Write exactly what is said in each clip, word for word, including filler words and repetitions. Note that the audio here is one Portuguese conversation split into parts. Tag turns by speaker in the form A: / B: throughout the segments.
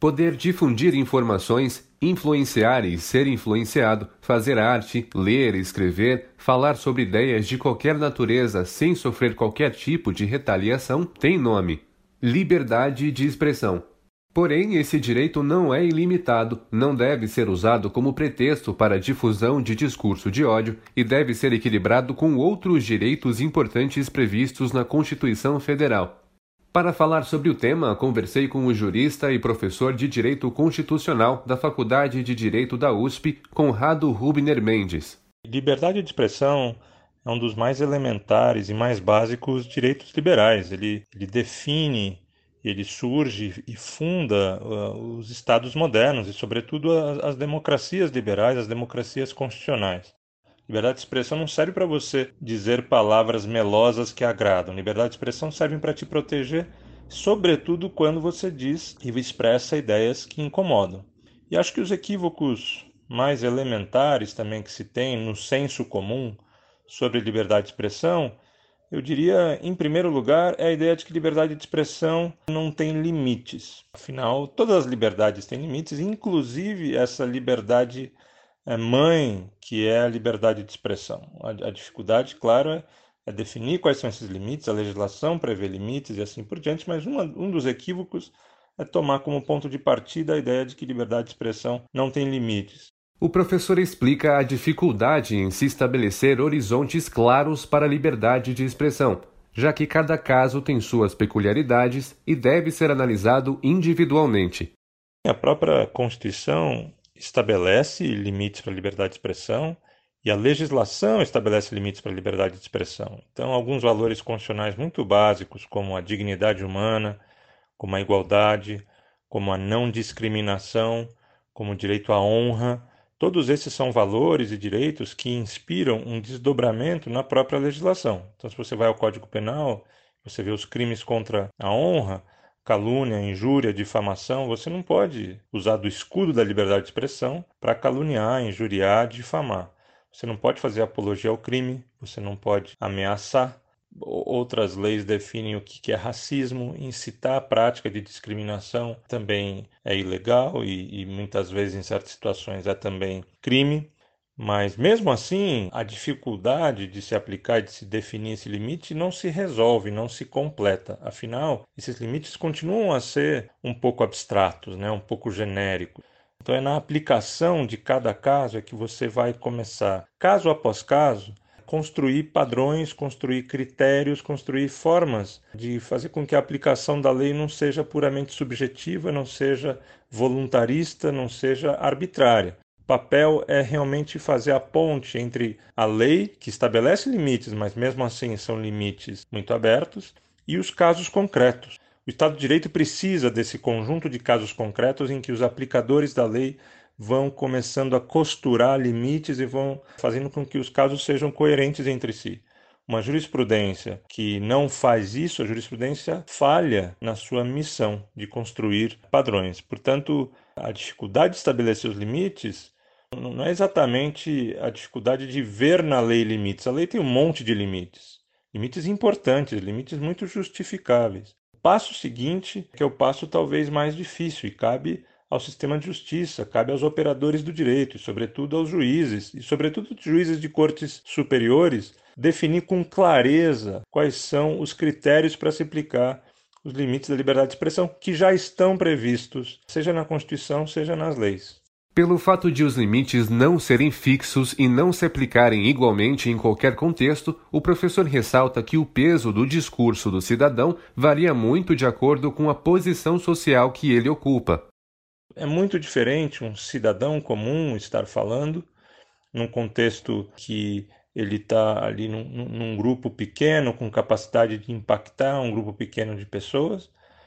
A: Poder difundir informações, influenciar e ser influenciado, fazer arte, ler, escrever, falar sobre ideias de qualquer natureza sem sofrer qualquer tipo de retaliação tem nome: liberdade de expressão. Porém, esse direito não é ilimitado, não deve ser usado como pretexto para a difusão de discurso de ódio e deve ser equilibrado com outros direitos importantes previstos na Constituição Federal. Para falar sobre o tema, conversei com o jurista e professor de Direito Constitucional da Faculdade de Direito da U S P, Conrado Rubner Mendes.
B: Liberdade de expressão é um dos mais elementares e mais básicos direitos liberais. Ele, ele define, ele surge e funda uh, os estados modernos e, sobretudo, as, as democracias liberais, as democracias constitucionais. Liberdade de expressão não serve para você dizer palavras melosas que agradam. Liberdade de expressão serve para te proteger, sobretudo quando você diz e expressa ideias que incomodam. E acho que os equívocos mais elementares também que se tem no senso comum sobre liberdade de expressão, eu diria, em primeiro lugar, é a ideia de que liberdade de expressão não tem limites. Afinal, todas as liberdades têm limites, inclusive essa liberdade é mãe, que é a liberdade de expressão. A, a dificuldade, claro, é, é definir quais são esses limites, a legislação prevê limites e assim por diante, mas uma, um dos equívocos é tomar como ponto de partida a ideia de que liberdade de expressão não tem limites.
A: O professor explica a dificuldade em se estabelecer horizontes claros para a liberdade de expressão, já que cada caso tem suas peculiaridades e deve ser analisado individualmente.
B: A própria Constituição estabelece limites para a liberdade de expressão e a legislação estabelece limites para a liberdade de expressão. Então, alguns valores constitucionais muito básicos, como a dignidade humana, como a igualdade, como a não discriminação, como o direito à honra, todos esses são valores e direitos que inspiram um desdobramento na própria legislação. Então, se você vai ao Código Penal, você vê os crimes contra a honra, calúnia, injúria, difamação, você não pode usar do escudo da liberdade de expressão para caluniar, injuriar, difamar. Você não pode fazer apologia ao crime, você não pode ameaçar. Outras leis definem o que é racismo, incitar a prática de discriminação também é ilegal e, e muitas vezes, em certas situações, é também crime. Mas, mesmo assim, a dificuldade de se aplicar e de se definir esse limite não se resolve, não se completa. Afinal, esses limites continuam a ser um pouco abstratos, né? Um pouco genéricos. Então, é na aplicação de cada caso é que você vai começar, caso após caso, construir padrões, construir critérios, construir formas de fazer com que a aplicação da lei não seja puramente subjetiva, não seja voluntarista, não seja arbitrária. O papel é realmente fazer a ponte entre a lei, que estabelece limites, mas mesmo assim são limites muito abertos, e os casos concretos. O Estado de Direito precisa desse conjunto de casos concretos em que os aplicadores da lei vão começando a costurar limites e vão fazendo com que os casos sejam coerentes entre si. Uma jurisprudência que não faz isso, a jurisprudência falha na sua missão de construir padrões. Portanto, a dificuldade de estabelecer os limites não é exatamente a dificuldade de ver na lei limites. A lei tem um monte de limites. Limites importantes, limites muito justificáveis. O passo seguinte, que é o passo talvez mais difícil, e cabe ao sistema de justiça, cabe aos operadores do direito, e sobretudo aos juízes, e sobretudo aos juízes de cortes superiores, definir com clareza quais são os critérios para se aplicar os limites da liberdade de expressão, que já estão previstos, seja na Constituição, seja nas leis.
A: Pelo fato de os limites não serem fixos e não se aplicarem igualmente em qualquer contexto, o professor ressalta que o peso do discurso do cidadão varia muito de acordo com a posição social que ele ocupa.
B: É muito diferente um cidadão comum estar falando num contexto que ele está ali num, num grupo pequeno, com capacidade de impactar um grupo pequeno de pessoas,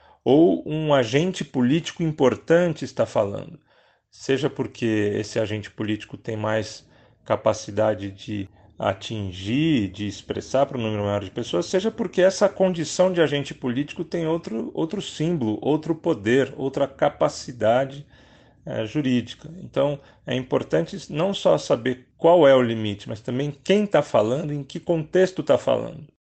B: ou um agente político importante está falando. Seja porque esse agente político tem mais capacidade de atingir, de expressar para um número maior de pessoas, seja porque essa condição de agente político tem outro, outro símbolo, outro poder, outra capacidade é, jurídica. Então, é importante não só saber qual é o limite, mas também quem está falando e em que contexto está falando.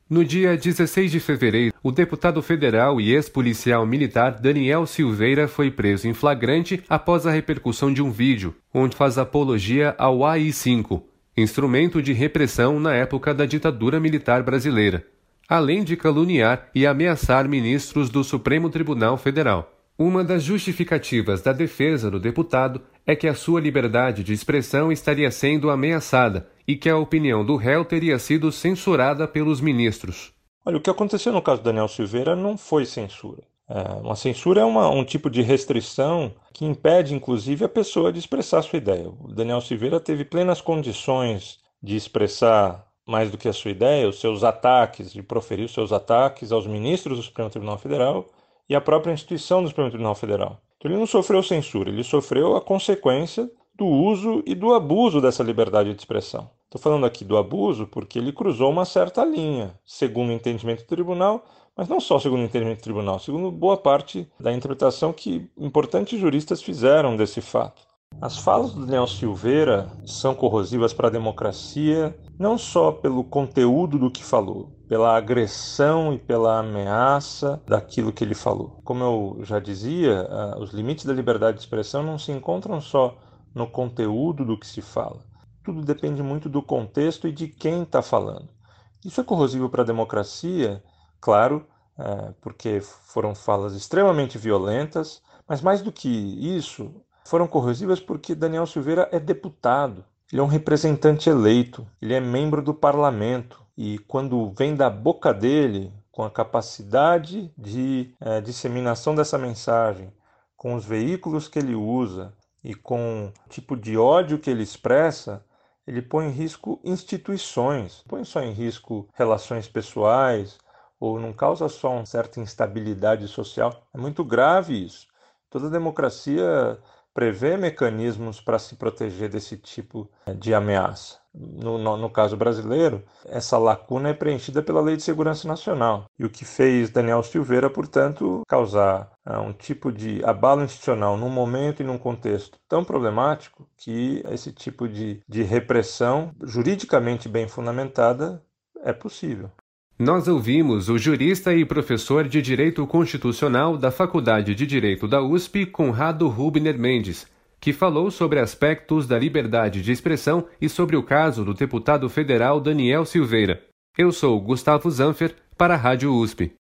A: No dia dezesseis de fevereiro, o deputado federal e ex-policial militar Daniel Silveira foi preso em flagrante após a repercussão de um vídeo, onde faz apologia ao A I cinco, instrumento de repressão na época da ditadura militar brasileira, além de caluniar e ameaçar ministros do Supremo Tribunal Federal. Uma das justificativas da defesa do deputado é que a sua liberdade de expressão estaria sendo ameaçada e que a opinião do réu teria sido censurada pelos ministros.
B: Olha, o que aconteceu no caso do Daniel Silveira não foi censura. É, uma censura é uma, um tipo de restrição que impede, inclusive, a pessoa de expressar sua ideia. O Daniel Silveira teve plenas condições de expressar mais do que a sua ideia, os seus ataques, de proferir os seus ataques aos ministros do Supremo Tribunal Federal e à própria instituição do Supremo Tribunal Federal. Então ele não sofreu censura, ele sofreu a consequência do uso e do abuso dessa liberdade de expressão. Estou falando aqui do abuso porque ele cruzou uma certa linha, segundo o entendimento do tribunal, mas não só segundo o entendimento do tribunal, segundo boa parte da interpretação que importantes juristas fizeram desse fato. As falas do Daniel Silveira são corrosivas para a democracia, não só pelo conteúdo do que falou, pela agressão e pela ameaça daquilo que ele falou. Como eu já dizia, os limites da liberdade de expressão não se encontram só no conteúdo do que se fala. Tudo depende muito do contexto e de quem está falando. Isso é corrosivo para a democracia, claro, é, porque foram falas extremamente violentas, mas mais do que isso, foram corrosivas porque Daniel Silveira é deputado, ele é um representante eleito, ele é membro do parlamento e quando vem da boca dele, com a capacidade de é, disseminação dessa mensagem, com os veículos que ele usa e com o tipo de ódio que ele expressa, ele põe em risco instituições, põe só em risco relações pessoais ou não causa só uma certa instabilidade social. É muito grave isso. Toda democracia prevê mecanismos para se proteger desse tipo de ameaça. No, no, no caso brasileiro, essa lacuna é preenchida pela Lei de Segurança Nacional. E o que fez Daniel Silveira, portanto, causar uh, um tipo de abalo institucional num momento e num contexto tão problemático que esse tipo de, de repressão juridicamente bem fundamentada é possível.
A: Nós ouvimos o jurista e professor de Direito Constitucional da Faculdade de Direito da U S P, Conrado Rubner Mendes, que falou sobre aspectos da liberdade de expressão e sobre o caso do deputado federal Daniel Silveira. Eu sou Gustavo Zanfer, para a Rádio U S P.